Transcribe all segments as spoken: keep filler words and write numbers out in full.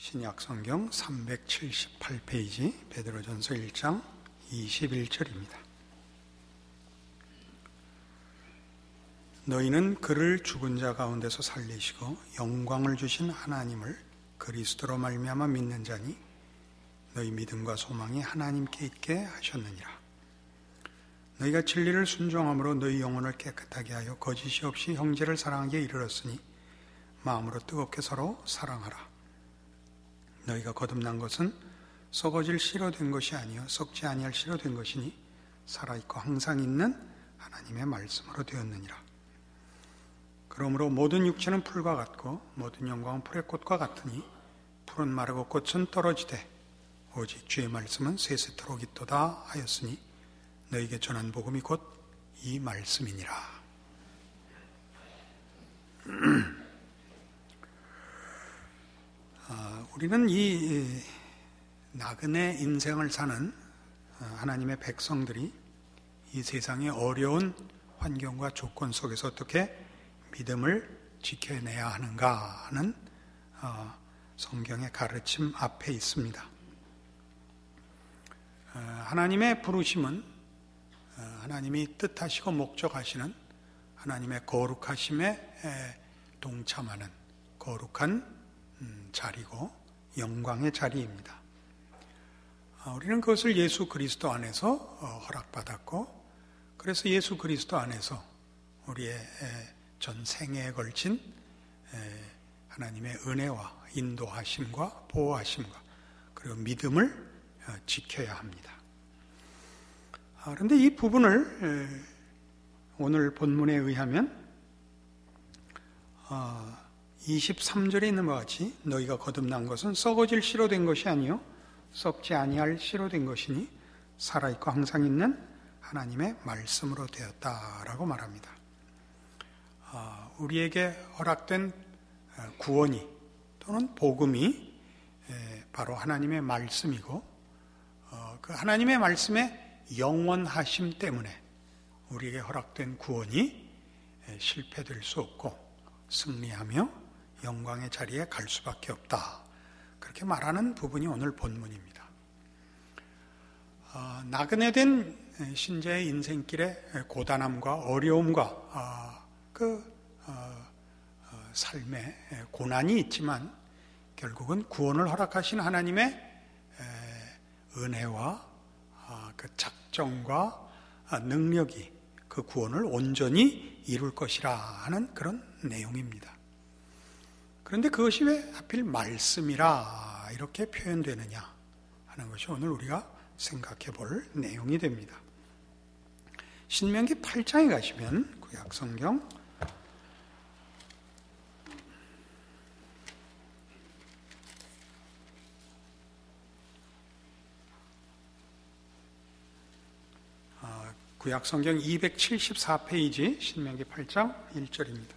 신약성경 삼백칠십팔 페이지 베드로전서 일 장 이십일 절입니다. 너희는 그를 죽은 자 가운데서 살리시고 영광을 주신 하나님을 그리스도로 말미암아 믿는 자니 너희 믿음과 소망이 하나님께 있게 하셨느니라. 너희가 진리를 순종함으로 너희 영혼을 깨끗하게 하여 거짓이 없이 형제를 사랑하기에 이르렀으니 마음으로 뜨겁게 서로 사랑하라. 너희가 거듭난 것은 썩어질 씨로 된 것이 아니요 썩지 아니할 씨로 된 것이니 살아있고 항상 있는 하나님의 말씀으로 되었느니라. 그러므로 모든 육체는 풀과 같고 모든 영광은 풀의 꽃과 같으니 풀은 마르고 꽃은 떨어지되 오직 주의 말씀은 세세토록 있도다 하였으니 너희에게 전한 복음이 곧 이 말씀이니라. 아, 우리는 이 나그네 인생을 사는 하나님의 백성들이 이 세상의 어려운 환경과 조건 속에서 어떻게 믿음을 지켜내야 하는가 하는 어, 성경의 가르침 앞에 있습니다. 어, 하나님의 부르심은 어, 하나님이 뜻하시고 목적하시는 하나님의 거룩하심에 동참하는 거룩한 음, 자리고 영광의 자리입니다. 어, 우리는 그것을 예수 그리스도 안에서 어, 허락받았고 그래서 예수 그리스도 안에서 우리의 에, 전 생애에 걸친 에, 하나님의 은혜와 인도하심과 보호하심과 그리고 믿음을 어, 지켜야 합니다. 아, 그런데 이 부분을 에, 오늘 본문에 의하면 어, 이십삼 절에 있는 것 같이 너희가 거듭난 것은 썩어질 씨로 된 것이 아니요 썩지 아니할 씨로 된 것이니 살아있고 항상 있는 하나님의 말씀으로 되었다라고 말합니다. 어, 우리에게 허락된 구원이 또는 복음이 바로 하나님의 말씀이고 어, 그 하나님의 말씀의 영원하심 때문에 우리에게 허락된 구원이 실패될 수 없고 승리하며 영광의 자리에 갈 수밖에 없다. 그렇게 말하는 부분이 오늘 본문입니다. 어, 나그네된 신자의 인생길의 고단함과 어려움과 어, 그 어, 어, 삶의 고난이 있지만 결국은 구원을 허락하신 하나님의 에, 은혜와 어, 그 작정과 어, 능력이 그 구원을 온전히 이룰 것이라 하는 그런 내용입니다. 그런데 그것이 왜 하필 말씀이라 이렇게 표현되느냐 하는 것이 오늘 우리가 생각해 볼 내용이 됩니다. 신명기 팔 장에 가시면 구약성경 구약성경 이백칠십사 페이지 신명기 팔 장 일 절입니다.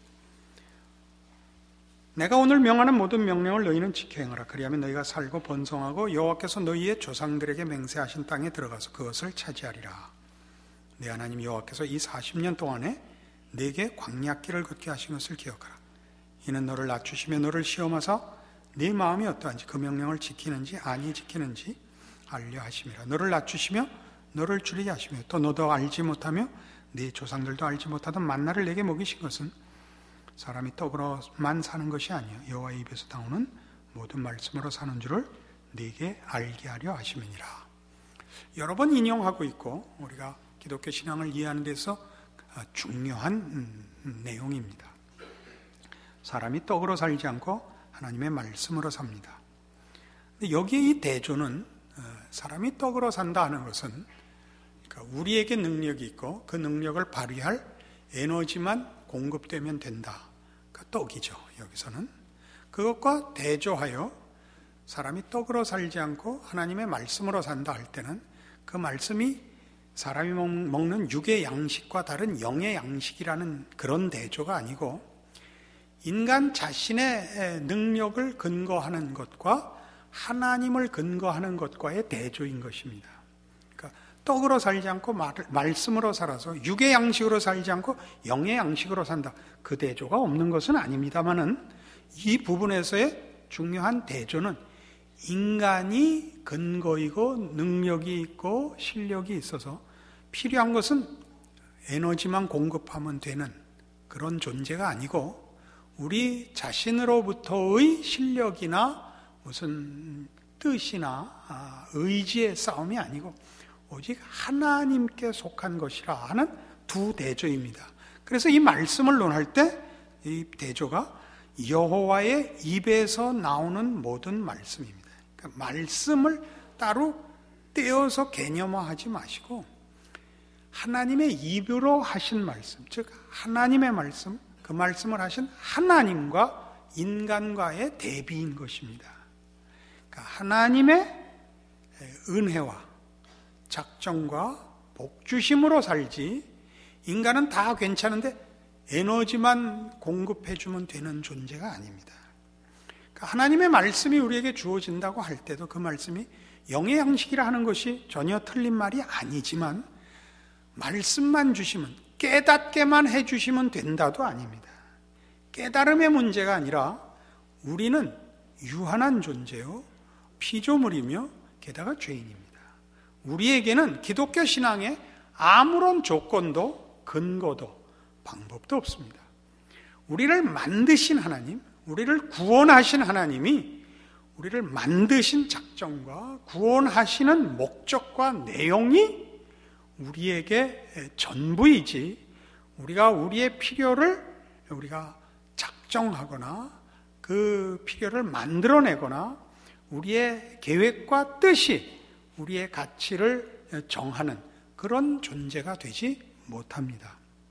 내가 오늘 명하는 모든 명령을 너희는 지켜 행하라. 그리하면 너희가 살고 번성하고 여호와께서 너희의 조상들에게 맹세하신 땅에 들어가서 그것을 차지하리라. 내 하나님 여호와께서 이 사십 년 동안에 네게 광야길을 걷게 하신 것을 기억하라. 이는 너를 낮추시며 너를 시험하사 네 마음이 어떠한지 그 명령을 지키는지 아니 지키는지 알려 하심이라. 너를 낮추시며 너를 줄이게 하시며 또 너도 알지 못하며 네 조상들도 알지 못하던 만나를 내게 먹이신 것은 사람이 떡으로만 사는 것이 아니요 여호와의 입에서 나오는 모든 말씀으로 사는 줄을 네게 알게 하려 하심이니라. 여러 번 인용하고 있고 우리가 기독교 신앙을 이해하는 데서 중요한 내용입니다. 사람이 떡으로 살지 않고 하나님의 말씀으로 삽니다. 근데 여기에 이 대조는 사람이 떡으로 산다 하는 것은 우리에게 능력이 있고 그 능력을 발휘할 에너지만 공급되면 된다. 그 떡이죠. 여기서는 그것과 대조하여 사람이 떡으로 살지 않고 하나님의 말씀으로 산다 할 때는 그 말씀이 사람이 먹는 육의 양식과 다른 영의 양식이라는 그런 대조가 아니고 인간 자신의 능력을 근거하는 것과 하나님을 근거하는 것과의 대조인 것입니다. 그러니까 떡으로 살지 않고 말, 말씀으로 살아서 육의 양식으로 살지 않고 영의 양식으로 산다. 그 대조가 없는 것은 아닙니다만은 이 부분에서의 중요한 대조는 인간이 근거이고 능력이 있고 실력이 있어서 필요한 것은 에너지만 공급하면 되는 그런 존재가 아니고 우리 자신으로부터의 실력이나 무슨 뜻이나 의지의 싸움이 아니고 오직 하나님께 속한 것이라 하는 두 대조입니다. 그래서 이 말씀을 논할 때 이 대조가 여호와의 입에서 나오는 모든 말씀입니다. 그러니까 말씀을 따로 떼어서 개념화하지 마시고 하나님의 입으로 하신 말씀, 즉 하나님의 말씀, 그 말씀을 하신 하나님과 인간과의 대비인 것입니다. 그러니까 하나님의 은혜와 작정과 복주심으로 살지 인간은 다 괜찮은데 에너지만 공급해주면 되는 존재가 아닙니다. 그러니까 하나님의 말씀이 우리에게 주어진다고 할 때도 그 말씀이 영의 양식이라 하는 것이 전혀 틀린 말이 아니지만 말씀만 주시면 깨닫게만 해주시면 된다도 아닙니다. 깨달음의 문제가 아니라 우리는 유한한 존재요 피조물이며 게다가 죄인입니다. 우리에게는 기독교 신앙에 아무런 조건도 근거도 방법도 없습니다. 우리를 만드신 하나님, 우리를 구원하신 하나님이 우리를 만드신 작정과 구원하시는 목적과 내용이 우리에게 전부이지 우리가 우리의 필요를 우리가 작정하거나 그 필요를 만들어내거나 우리의 계획과 뜻이 우리의 가치를 정하는 그런 존재가 되지 못합니다.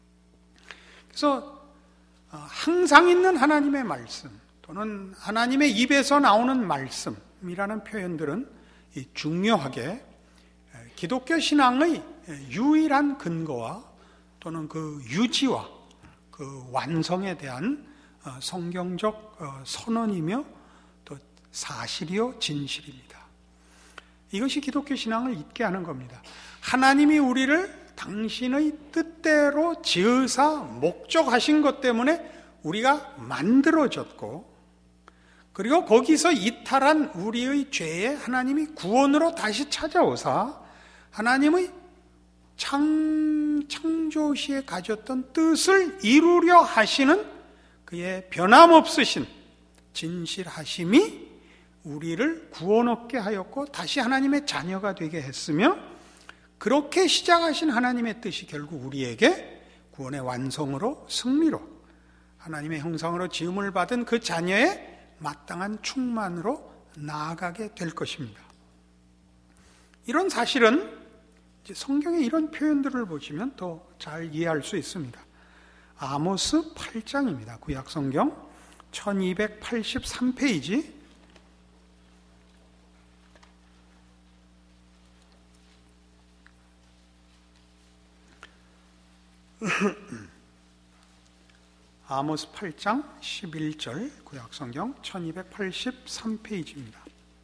그래서 항상 있는 하나님의 말씀 또는 하나님의 입에서 나오는 말씀이라는 표현들은 중요하게 기독교 신앙의 유일한 근거와 또는 그 유지와 그 완성에 대한 성경적 선언이며 또 사실이요 진실입니다. 이것이 기독교 신앙을 있게 하는 겁니다. 하나님이 우리를 당신의 뜻대로 지으사 목적하신 것 때문에 우리가 만들어졌고 그리고 거기서 이탈한 우리의 죄에 하나님이 구원으로 다시 찾아오사 하나님의 창, 창조 시에 가졌던 뜻을 이루려 하시는 그의 변함없으신 진실하심이 우리를 구원 얻게 하였고 다시 하나님의 자녀가 되게 했으며 그렇게 시작하신 하나님의 뜻이 결국 우리에게 구원의 완성으로 승리로 하나님의 형상으로 지음을 받은 그 자녀의 마땅한 충만으로 나아가게 될 것입니다. 이런 사실은 이제 성경의 이런 표현들을 보시면 더 잘 이해할 수 있습니다. 아모스 팔 장입니다. 구약성경 천이백팔십삼 페이지 아모스 팔 장 십일 절 구약성경 천이백팔십삼 페이지입니다.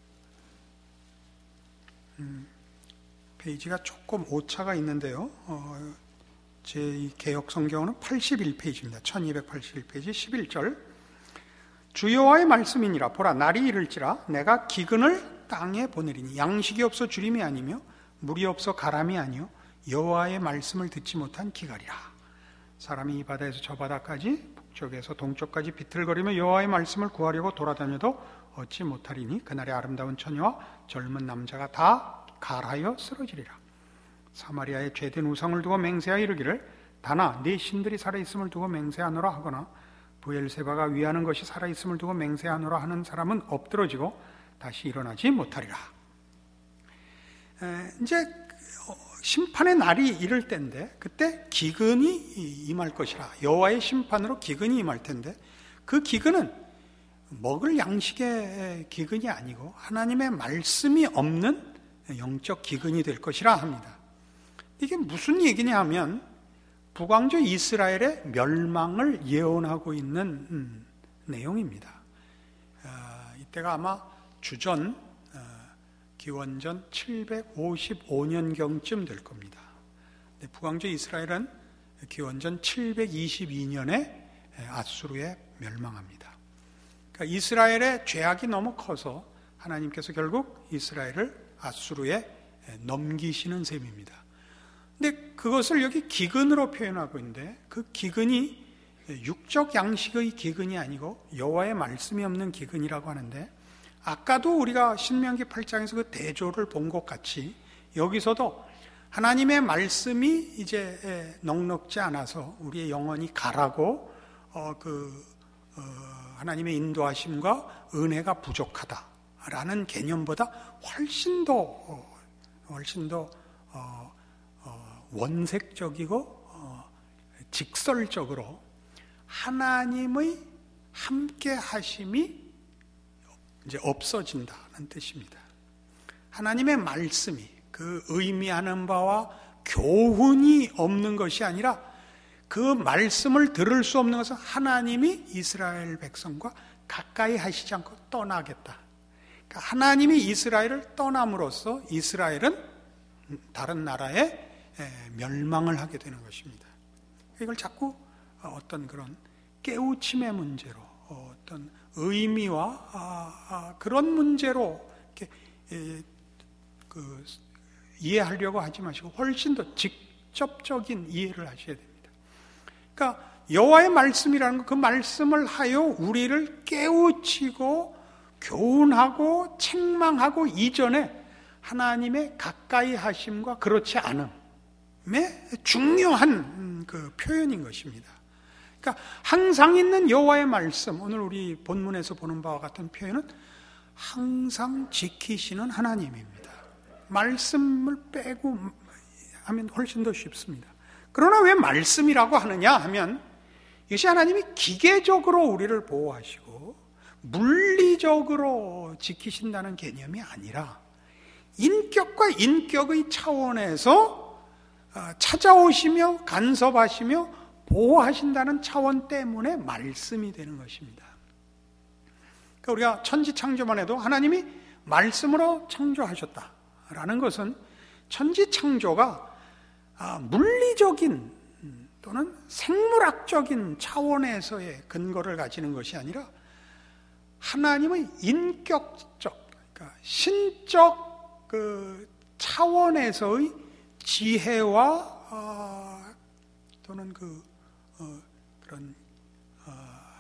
음, 페이지가 조금 오차가 있는데요. 어, 제 개역성경은 팔십일 페이지입니다. 천이백팔십일 페이지 십일 절 주 여호와의 말씀이니라. 보라 날이 이를지라 내가 기근을 땅에 보내리니 양식이 없어 주림이 아니며 물이 없어 가람이 아니요 여호와의 말씀을 듣지 못한 기갈이라. 사람이 이 바다에서 저 바다까지 북쪽에서 동쪽까지 비틀거리며 여호와의 말씀을 구하려고 돌아다녀도 얻지 못하리니 그날의 아름다운 처녀와 젊은 남자가 다 갈하여 쓰러지리라. 사마리아의 죄된 우상을 두고 맹세하여 이르기를 다나 네 신들이 살아있음을 두고 맹세하노라 하거나 브엘세바가 위하는 것이 살아있음을 두고 맹세하노라 하는 사람은 엎드러지고 다시 일어나지 못하리라. 에, 이제 심판의 날이 이를 때인데 그때 기근이 임할 것이라. 여호와의 심판으로 기근이 임할 텐데 그 기근은 먹을 양식의 기근이 아니고 하나님의 말씀이 없는 영적 기근이 될 것이라 합니다. 이게 무슨 얘기냐 하면 북왕조 이스라엘의 멸망을 예언하고 있는 음, 내용입니다. 어, 이때가 아마 주전 어, 기원전 칠백오십오 년경쯤 될 겁니다. 북왕조 이스라엘은 기원전 칠백이십이 년에 아수르에 멸망합니다. 그러니까 이스라엘의 죄악이 너무 커서 하나님께서 결국 이스라엘을 아수르에 넘기시는 셈입니다. 근데 그것을 여기 기근으로 표현하고 있는데 그 기근이 육적 양식의 기근이 아니고 여호와의 말씀이 없는 기근이라고 하는데, 아까도 우리가 신명기 팔 장에서 그 대조를 본 것 같이 여기서도 하나님의 말씀이 이제 넉넉지 않아서 우리의 영혼이 가라고 어, 그 어, 하나님의 인도하심과 은혜가 부족하다라는 개념보다 훨씬 더 어, 훨씬 더 어, 어, 원색적이고 어, 직설적으로 하나님의 함께 하심이 이제 없어진다는 뜻입니다. 하나님의 말씀이 그 의미하는 바와 교훈이 없는 것이 아니라 그 말씀을 들을 수 없는 것은 하나님이 이스라엘 백성과 가까이 하시지 않고 떠나겠다. 그러니까 하나님이 이스라엘을 떠남으로써 이스라엘은 다른 나라에 멸망을 하게 되는 것입니다. 이걸 자꾸 어떤 그런 깨우침의 문제로, 어떤 의미와 그런 문제로 이렇게 그 이해하려고 하지 마시고 훨씬 더 직접적인 이해를 하셔야 됩니다. 그러니까 여호와의 말씀이라는 것, 그 말씀을 하여 우리를 깨우치고 교훈하고 책망하고 이전에 하나님의 가까이 하심과 그렇지 않음의 중요한 그 표현인 것입니다. 그러니까 항상 있는 여호와의 말씀, 오늘 우리 본문에서 보는 바와 같은 표현은 항상 지키시는 하나님입니다. 말씀을 빼고 하면 훨씬 더 쉽습니다. 그러나 왜 말씀이라고 하느냐 하면 이것이 하나님이 기계적으로 우리를 보호하시고 물리적으로 지키신다는 개념이 아니라 인격과 인격의 차원에서 찾아오시며 간섭하시며 보호하신다는 차원 때문에 말씀이 되는 것입니다. 그러니까 우리가 천지 창조만 해도 하나님이 말씀으로 창조하셨다라는 것은 천지 창조가 물리적인 또는 생물학적인 차원에서의 근거를 가지는 것이 아니라 하나님의 인격적, 그러니까 신적 그 차원에서의 지혜와 어, 또는 그 어, 그런 어,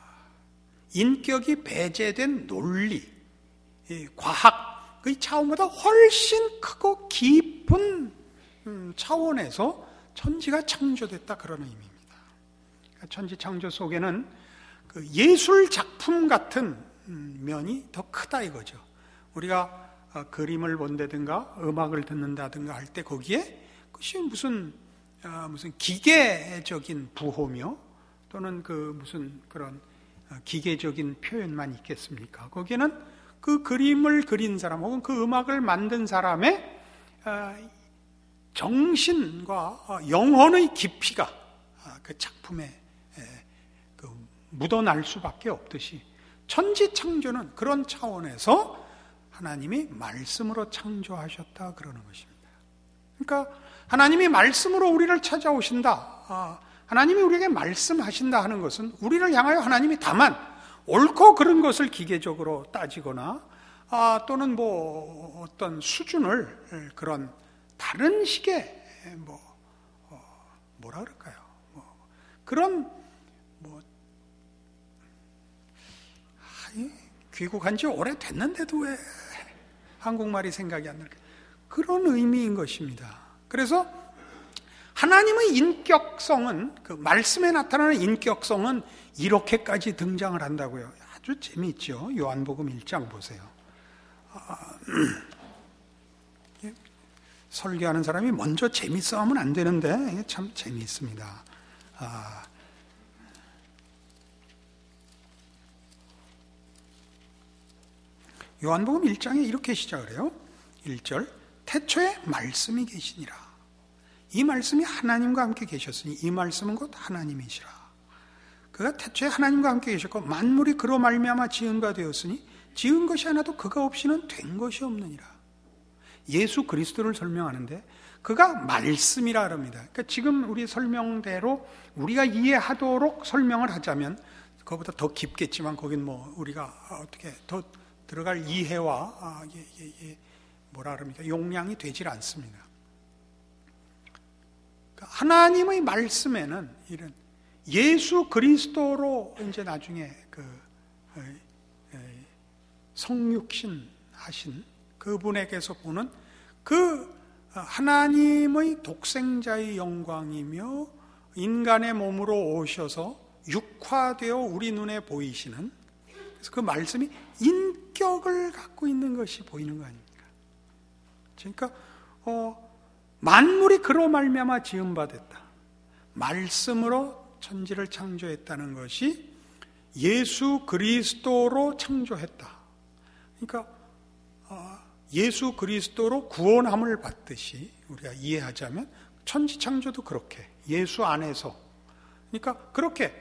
인격이 배제된 논리, 과학의 차원보다 훨씬 크고 깊은 차원에서 천지가 창조됐다, 그런 의미입니다. 천지 창조 속에는 그 예술 작품 같은 면이 더 크다 이거죠. 우리가 그림을 본다든가 음악을 듣는다든가 할 때 거기에 그것이 무슨 무슨 기계적인 부호며 또는 그 무슨 그런 기계적인 표현만 있겠습니까? 거기에는 그 그림을 그린 사람 혹은 그 음악을 만든 사람의 정신과 영혼의 깊이가 그 작품에 묻어날 수밖에 없듯이 천지 창조는 그런 차원에서 하나님이 말씀으로 창조하셨다 그러는 것입니다. 그러니까 하나님이 말씀으로 우리를 찾아오신다, 하나님이 우리에게 말씀하신다 하는 것은 우리를 향하여 하나님이 다만 옳고 그른 것을 기계적으로 따지거나 또는 뭐 어떤 수준을 그런 다른 식의 뭐 뭐라 그럴까요? 뭐 그런 뭐 귀국한 지 오래됐는데도 왜 한국말이 생각이 안 날까? 그런 의미인 것입니다. 그래서 하나님의 인격성은, 그 말씀에 나타나는 인격성은 이렇게까지 등장을 한다고요. 아주 재미있죠. 요한복음 일 장 보세요. 아, 설교하는 사람이 먼저 재밌어 하면 안 되는데 참 재미있습니다. 아, 요한복음 일 장에 이렇게 시작을 해요. 일 절, 태초에 말씀이 계시니라. 이 말씀이 하나님과 함께 계셨으니 이 말씀은 곧 하나님이시라. 그가 태초에 하나님과 함께 계셨고 만물이 그로 말미암아 지은 바 되었으니 지은 것이 하나도 그가 없이는 된 것이 없느니라. 예수 그리스도를 설명하는데 그가 말씀이라 합니다. 그러니까 지금 우리 설명대로 우리가 이해하도록 설명을 하자면 그거보다 더 깊겠지만 거긴 뭐 우리가 어떻게 더 들어갈 이해와 아, 예, 예, 예, 뭐라 그럽니까? 용량이 되질 않습니다. 하나님의 말씀에는 이런 예수 그리스도로 이제 나중에 그 성육신 하신 그분에게서 보는 그 하나님의 독생자의 영광이며 인간의 몸으로 오셔서 육화되어 우리 눈에 보이시는, 그래서 그 말씀이 인격을 갖고 있는 것이 보이는 거 아닙니까? 그러니까 어, 만물이 그로 말미암아 지음받았다. 말씀으로 천지를 창조했다는 것이 예수 그리스도로 창조했다. 그러니까 어, 예수 그리스도로 구원함을 받듯이 우리가 이해하자면 천지 창조도 그렇게 예수 안에서, 그러니까 그렇게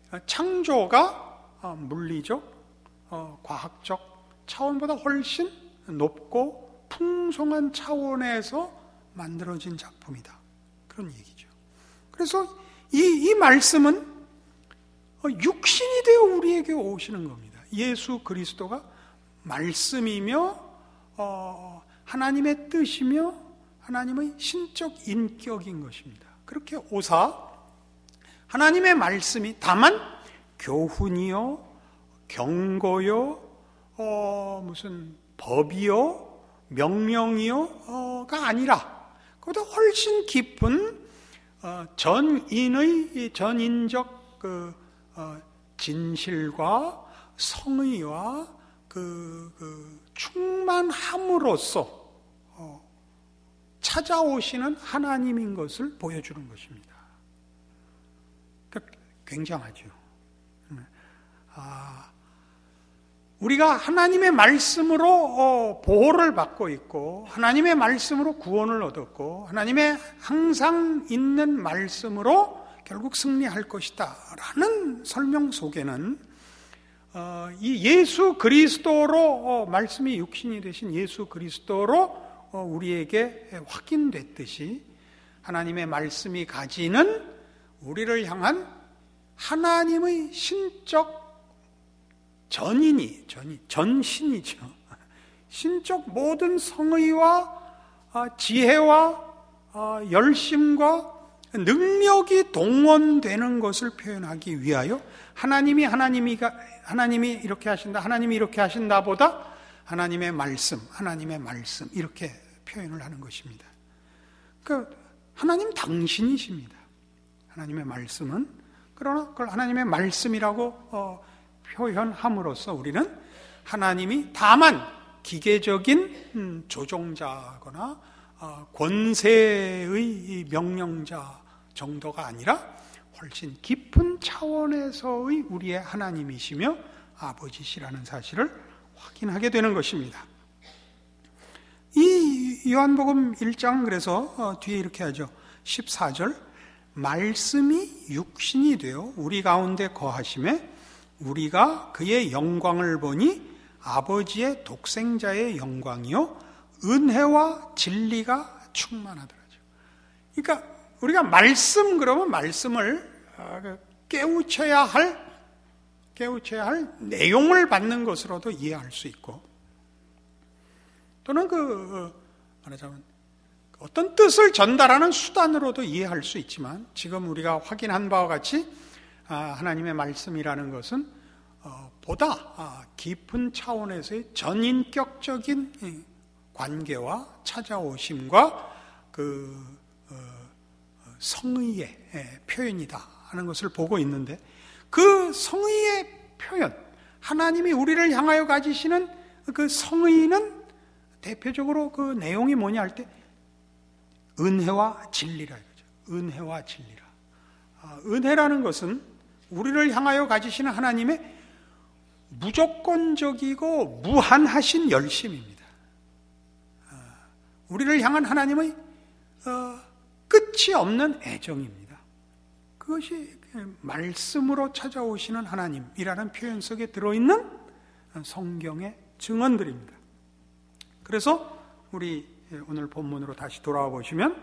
창조가 물리적, 어, 과학적 차원보다 훨씬 높고 풍성한 차원에서 만들어진 작품이다. 그런 얘기죠. 그래서 이, 이 말씀은 육신이 되어 우리에게 오시는 겁니다. 예수 그리스도가 말씀이며 어, 하나님의 뜻이며 하나님의 신적 인격인 것입니다. 그렇게 오사 하나님의 말씀이 다만 교훈이요, 경고요, 어, 무슨 법이요, 명령이요가 아니라 그보다 훨씬 깊은 어, 전인의 전인적 그 어, 진실과 성의와 그, 그 충만함으로써 어, 찾아오시는 하나님인 것을 보여주는 것입니다. 그러니까 굉장하죠. 아, 우리가 하나님의 말씀으로 어, 보호를 받고 있고 하나님의 말씀으로 구원을 얻었고 하나님의 항상 있는 말씀으로 결국 승리할 것이다 라는 설명 속에는 어, 이 예수 그리스도로 어, 말씀이 육신이 되신 예수 그리스도로 어, 우리에게 확인됐듯이 하나님의 말씀이 가지는 우리를 향한 하나님의 신적 전인이, 전인, 전신이죠. 신적 모든 성의와 지혜와 열심과 능력이 동원되는 것을 표현하기 위하여 하나님이 하나님이가 하나님이 이렇게 하신다, 하나님이 이렇게 하신다보다 하나님의 말씀, 하나님의 말씀 이렇게 표현을 하는 것입니다. 그러니까 하나님 당신이십니다. 하나님의 말씀은, 그러나 그걸 하나님의 말씀이라고 어, 표현함으로써 우리는 하나님이 다만 기계적인 음, 조종자거나 어, 권세의 명령자 정도가 아니라 훨씬 깊은 차원에서의 우리의 하나님이시며 아버지시라는 사실을 확인하게 되는 것입니다. 이 요한복음 일 장 그래서 어, 뒤에 이렇게 하죠. 십사 절 말씀이 육신이 되어 우리 가운데 거하심에 우리가 그의 영광을 보니 아버지의 독생자의 영광이요 은혜와 진리가 충만하더라죠. 그러니까 우리가 말씀 그러면 말씀을 깨우쳐야 할 깨우쳐야 할 내용을 받는 것으로도 이해할 수 있고, 또는 그 말하자면 어떤 뜻을 전달하는 수단으로도 이해할 수 있지만, 지금 우리가 확인한 바와 같이 하나님의 말씀이라는 것은 보다 깊은 차원에서의 전인격적인 관계와 찾아오심과 그 성의의 표현이다 하는 것을 보고 있는데, 그 성의의 표현, 하나님이 우리를 향하여 가지시는 그 성의는 대표적으로 그 내용이 뭐냐 할 때 은혜와 진리라 이거죠. 은혜와 진리라. 아, 은혜라는 것은 우리를 향하여 가지시는 하나님의 무조건적이고 무한하신 열심입니다. 아, 우리를 향한 하나님의 어, 끝이 없는 애정입니다. 그것이 말씀으로 찾아오시는 하나님이라는 표현 속에 들어있는 성경의 증언들입니다. 그래서 우리 오늘 본문으로 다시 돌아와 보시면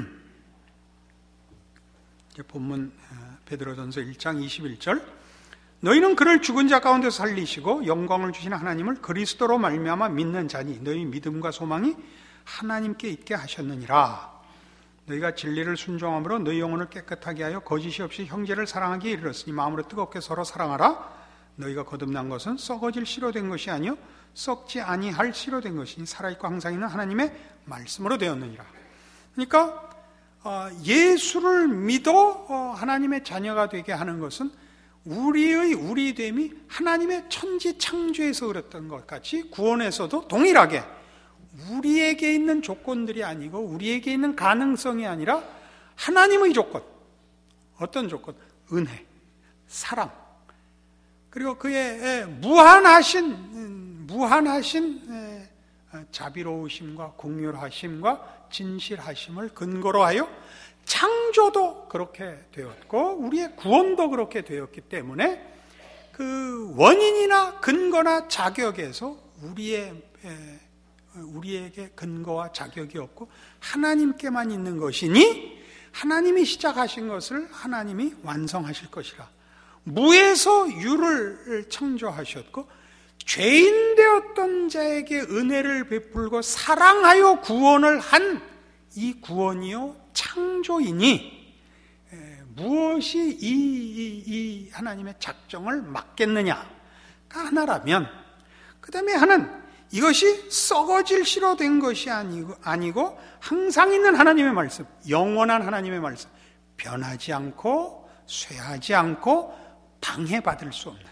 본문 베드로전서 일 장 이십일 절 너희는 그를 죽은 자 가운데서 살리시고 영광을 주시는 하나님을 그리스도로 말미암아 믿는 자니 너희 믿음과 소망이 하나님께 있게 하셨느니라. 너희가 진리를 순종함으로 너희 영혼을 깨끗하게 하여 거짓이 없이 형제를 사랑하기에 이르렀으니 마음으로 뜨겁게 서로 사랑하라. 너희가 거듭난 것은 썩어질 씨로 된 것이 아니요 썩지 아니할 씨로 된 것이니 살아있고 항상 있는 하나님의 말씀으로 되었느니라. 그러니까 예수를 믿어 하나님의 자녀가 되게 하는 것은 우리의 우리됨이 하나님의 천지 창조에서 그랬던 것 같이 구원에서도 동일하게 우리에게 있는 조건들이 아니고 우리에게 있는 가능성이 아니라 하나님의 조건, 어떤 조건? 은혜, 사랑, 그리고 그의 무한하신 무한하신 자비로우심과 공률하심과 진실하심을 근거로 하여 창조도 그렇게 되었고 우리의 구원도 그렇게 되었기 때문에 그 원인이나 근거나 자격에서 우리의 우리에게 근거와 자격이 없고 하나님께만 있는 것이니 하나님이 시작하신 것을 하나님이 완성하실 것이라. 무에서 유를 창조하셨고 죄인 되었던 자에게 은혜를 베풀고 사랑하여 구원을 한 이 구원이요 창조이니 무엇이 이, 이, 이 하나님의 작정을 막겠느냐가 하나라면, 그 다음에 하나는 이것이 썩어질 씨로 된 것이 아니고, 아니고 항상 있는 하나님의 말씀, 영원한 하나님의 말씀, 변하지 않고 쇠하지 않고 방해받을 수 없는,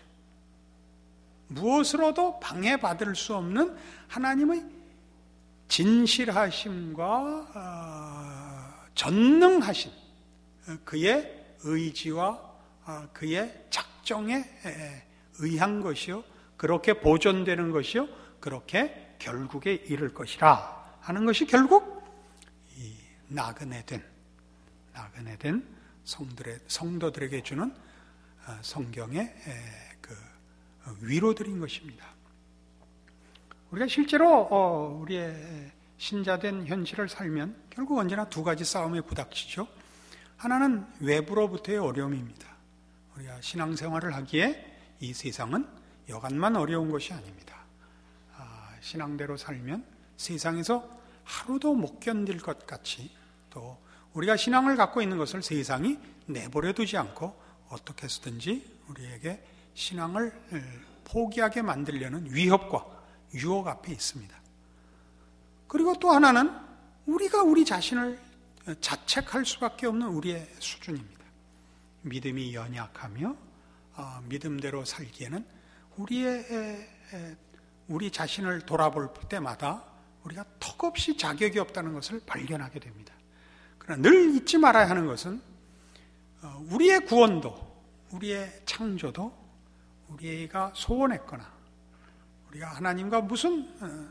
무엇으로도 방해받을 수 없는 하나님의 진실하심과 어, 전능하신 그의 의지와 어, 그의 작정에 의한 것이요, 그렇게 보존되는 것이요, 그렇게 결국에 이를 것이라 하는 것이 결국 이 나그네 된 나그네 된 성들의, 성도들에게 주는 성경의 그 위로드린 것입니다. 우리가 실제로 우리의 신자된 현실을 살면 결국 언제나 두 가지 싸움에 부닥치죠. 하나는 외부로부터의 어려움입니다. 우리가 신앙생활을 하기에 이 세상은 여간만 어려운 것이 아닙니다. 신앙대로 살면 세상에서 하루도 못 견딜 것 같이, 또 우리가 신앙을 갖고 있는 것을 세상이 내버려 두지 않고 어떻게 해서든지 우리에게 신앙을 포기하게 만들려는 위협과 유혹 앞에 있습니다. 그리고 또 하나는 우리가 우리 자신을 자책할 수밖에 없는 우리의 수준입니다. 믿음이 연약하며 믿음대로 살기에는 우리의 우리 자신을 돌아볼 때마다 우리가 턱없이 자격이 없다는 것을 발견하게 됩니다. 그러나 늘 잊지 말아야 하는 것은 우리의 구원도, 우리의 창조도 우리가 소원했거나 우리가 하나님과 무슨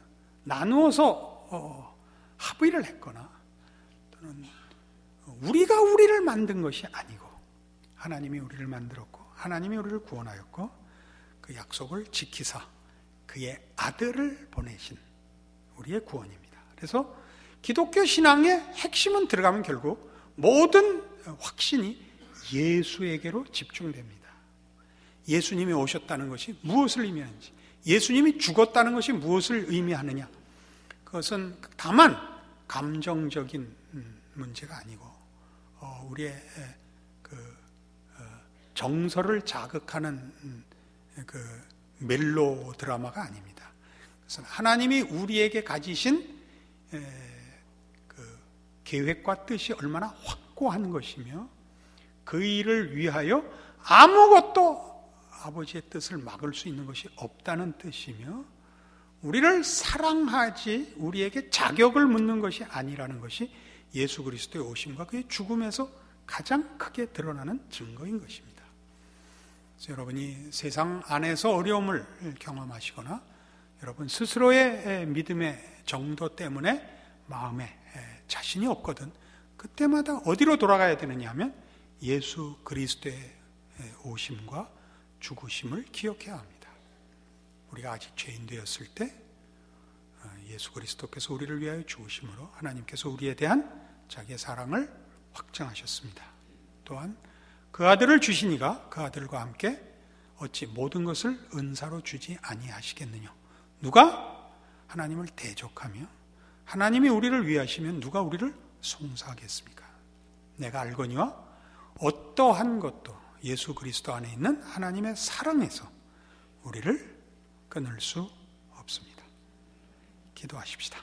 나누어서 합의를 했거나 또는 우리가 우리를 만든 것이 아니고 하나님이 우리를 만들었고 하나님이 우리를 구원하였고 그 약속을 지키사 그의 아들을 보내신 우리의 구원입니다. 그래서 기독교 신앙의 핵심은 들어가면 결국 모든 확신이 예수에게로 집중됩니다. 예수님이 오셨다는 것이 무엇을 의미하는지, 예수님이 죽었다는 것이 무엇을 의미하느냐, 그것은 다만 감정적인 문제가 아니고 우리의 그 정서를 자극하는 그 멜로 드라마가 아닙니다. 그래서 하나님이 우리에게 가지신 그 계획과 뜻이 얼마나 확고한 것이며 그 일을 위하여 아무것도 아버지의 뜻을 막을 수 있는 것이 없다는 뜻이며 우리를 사랑하지 우리에게 자격을 묻는 것이 아니라는 것이 예수 그리스도의 오심과 그의 죽음에서 가장 크게 드러나는 증거인 것입니다. 그래서 여러분이 세상 안에서 어려움을 경험하시거나 여러분 스스로의 믿음의 정도 때문에 마음에 자신이 없거든 그때마다 어디로 돌아가야 되느냐 하면 예수 그리스도의 오심과 죽으심을 기억해야 합니다. 우리가 아직 죄인 되었을 때 예수 그리스도께서 우리를 위하여 죽으심으로 하나님께서 우리에 대한 자기의 사랑을 확증하셨습니다. 또한 그 아들을 주시니가 그 아들과 함께 어찌 모든 것을 은사로 주지 아니하시겠느냐. 누가 하나님을 대적하며 하나님이 우리를 위하시면 누가 우리를 송사하겠습니까? 내가 알거니와 어떠한 것도 예수 그리스도 안에 있는 하나님의 사랑에서 우리를 끊을 수 없습니다. 기도하십시다.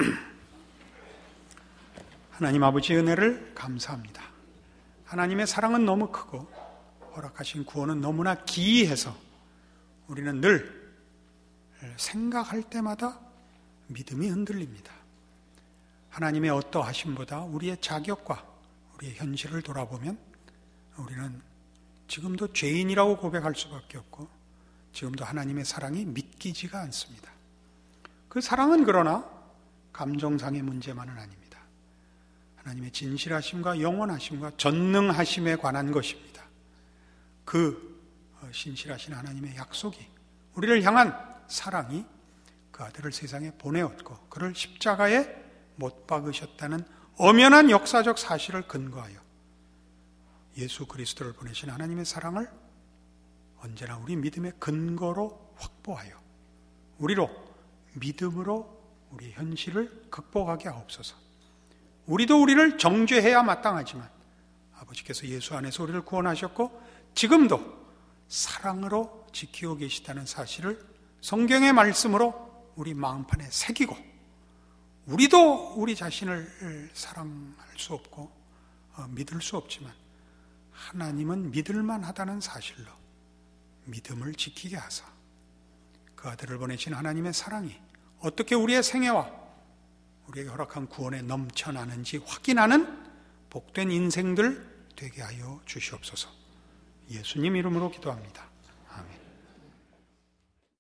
하나님 아버지 은혜를 감사합니다. 하나님의 사랑은 너무 크고 허락하신 구원은 너무나 기이해서 우리는 늘 생각할 때마다 믿음이 흔들립니다. 하나님의 어떠하심보다 우리의 자격과 우리의 현실을 돌아보면 우리는 지금도 죄인이라고 고백할 수밖에 없고 지금도 하나님의 사랑이 믿기지가 않습니다. 그 사랑은 그러나 감정상의 문제만은 아닙니다. 하나님의 진실하심과 영원하심과 전능하심에 관한 것입니다. 그 신실하신 하나님의 약속이 우리를 향한 사랑이 그 아들을 세상에 보내었고 그를 십자가에 못 박으셨다는 엄연한 역사적 사실을 근거하여 예수 그리스도를 보내신 하나님의 사랑을 언제나 우리 믿음의 근거로 확보하여 우리로 믿음으로 우리 현실을 극복하게 하옵소서. 우리도 우리를 정죄해야 마땅하지만 아버지께서 예수 안에서 우리를 구원하셨고 지금도 사랑으로 지키고 계시다는 사실을 성경의 말씀으로 우리 마음판에 새기고 우리도 우리 자신을 사랑할 수 없고 어, 믿을 수 없지만 하나님은 믿을만 하다는 사실로 믿음을 지키게 하사 그 아들을 보내신 하나님의 사랑이 어떻게 우리의 생애와 우리에게 허락한 구원에 넘쳐나는지 확인하는 복된 인생들 되게 하여 주시옵소서. 예수님 이름으로 기도합니다.